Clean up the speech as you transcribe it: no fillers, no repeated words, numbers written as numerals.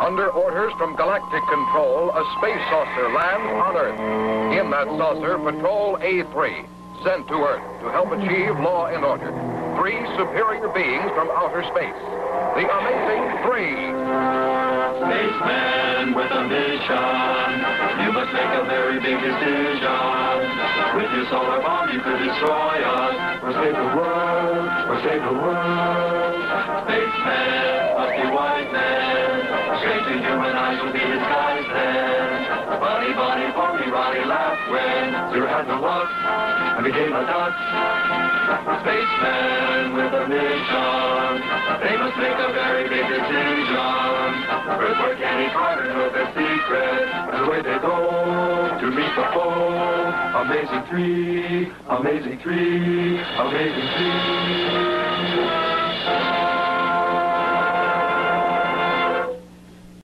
Under orders from Galactic Control, a space saucer lands on Earth. In that saucer, Patrol A3, sent to Earth to help achieve law and order. 3 superior beings from outer space. The Amazing 3. Spaceman with a mission. You must make a very big decision. With your solar bomb, you could destroy us, or save the world, or save the world. Spaceman must be wise then. Strange to human eyes will be disguised then. Funny, funny, funny, Ronnie laughed when Zero had no luck and became a duck. Spaceman with a mission. They must make a very big decision. Earthwork Annie Carter knows their secret. And away they go to meet the foe. Amazing 3, Amazing 3, Amazing 3.